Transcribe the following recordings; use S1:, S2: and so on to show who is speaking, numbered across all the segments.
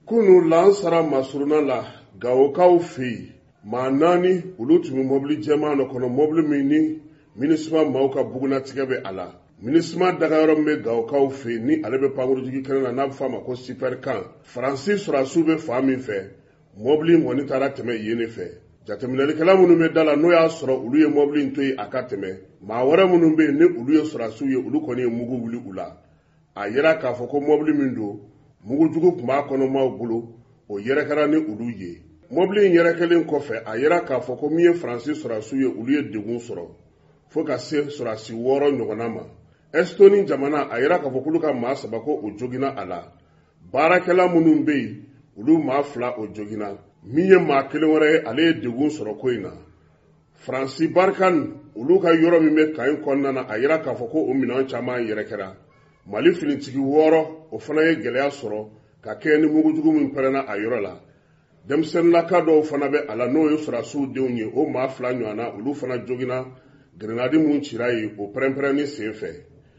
S1: kunu lansara masuruna la gawokaw fe maa naani olu tun bɛ mobili jɛman dɔ kɔnɔ mobili min ni minisma maaw ka bugunatigɛ bɛ a la. minisma dagayɔrɔ min bɛ gawokaw fe ni ale bɛ pankurujigi kɛnɛ na n'a bɛ fɔ a ma ko superkan faransi sɔrɔdasiw bɛ fan min fɛ mobili in kɔni taara tɛmɛ yen de fɛ. jateminɛlikɛla minnu bɛ da la n'o y'a sɔrɔ olu ye mobili in to yen a ka tɛmɛ maa wɛrɛ minnu bɛ yen ni olu ye sɔrɔdasiw ye olu kɔni ye mugu wuli u la. a yera k'a fɔ ko mobili min don mugujugu tun b'a kɔnɔ maaw bolo o yɛrɛkɛra ni olu ye. mobili in yɛrɛkɛlen kɔfɛ a yera k'a fɔ ko min ye faransi sɔrɔdasiw ye olu ye degun sɔrɔ fo ka se sɔrɔdasi 6 ɲɔgɔnna ma. Estoni jamana a yera k'a fɔ k'olu ka maa 3 ko o joginna a la. baarakɛla minnu bɛ yen olu maa 2 o joginna. min ye maa 1 wɛrɛ ye ale ye degun sɔrɔ ko in na. faransi Barkan olu ka yɔrɔ min bɛ kan in kɔnɔna na a yera k'a fɔ ko o minɛn caman yɛrɛkɛra. mali finitigi 6 o fana ye gɛlɛya sɔrɔ ka kɛ ni mugujugu min pɛrɛnna a yɔrɔ la. denmisɛnninlaka dɔw fana bɛ a la n'o ye sɔrɔdasiw denw ye o maa 2 ɲɔgɔnna olu fana joginna grenade mun cira ye o pɛrɛnpɛrɛnni sen fɛ.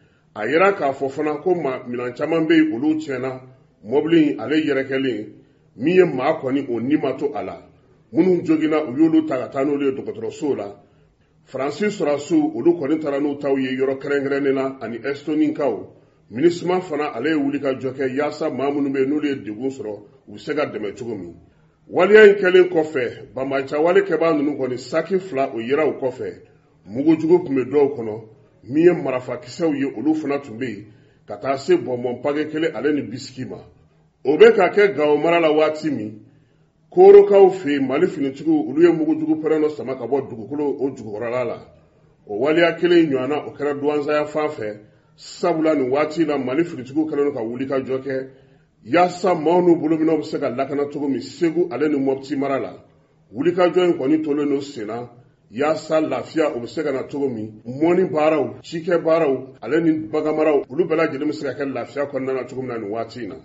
S1: a yera k'a fɔ fana ko minɛn caman bɛ yen olu tiɲɛna mobili in ale yɛrɛkɛlen min ye maa kɔni o ni ma to a la. minnu joginna u y'olu ta ka taa n'olu ye dɔgɔtɔrɔsow la. faransi sɔrɔdasiw olu kɔni taara n'u taw ye yɔrɔ kɛrɛnkɛrɛnnen na ani estoninkaw. minisma fana ale ye wuli ka jɔ kɛ yaasa maa minnu bɛ yen n'olu ye degun sɔrɔ u bɛ se ka dɛmɛ cogo min. waliya in kɛlen kɔfɛ banbacawale kɛbaa ninnu kɔni saki 2 o yera u kɔfɛ mugujugu tun bɛ dɔw kɔnɔ min ye marafakisɛw ye olu fana tun bɛ yen ka taa se bɔnbɔn page kelen ale ni bisiki ma. o bɛ ka kɛ Gawo mara la waati min korokaw fɛ mali finitigiw olu ye mugujugu pɛrɛn dɔ sama ka bɔ dugukolo o jukɔrɔla la. o waliya kelen ɲɔgɔnna o kɛra duwansaya fan fɛ sabula nin waati la mali finitigiw kɛlen ka wuli ka jɔ kɛ yaasa maaw n'u bolominɛw bɛ se ka lakana cogo min Segu ale ni Mopti mara la. wulikajɔ in kɔni tolen don senna yaasa lafiya o bɛ se ka na cogo min mɔni baaraw cikɛ baaraw ale ni bagan maraw olu bɛɛ lajɛlen bɛ se ka kɛ lafiya kɔnɔna na cogo min na nin waati in na.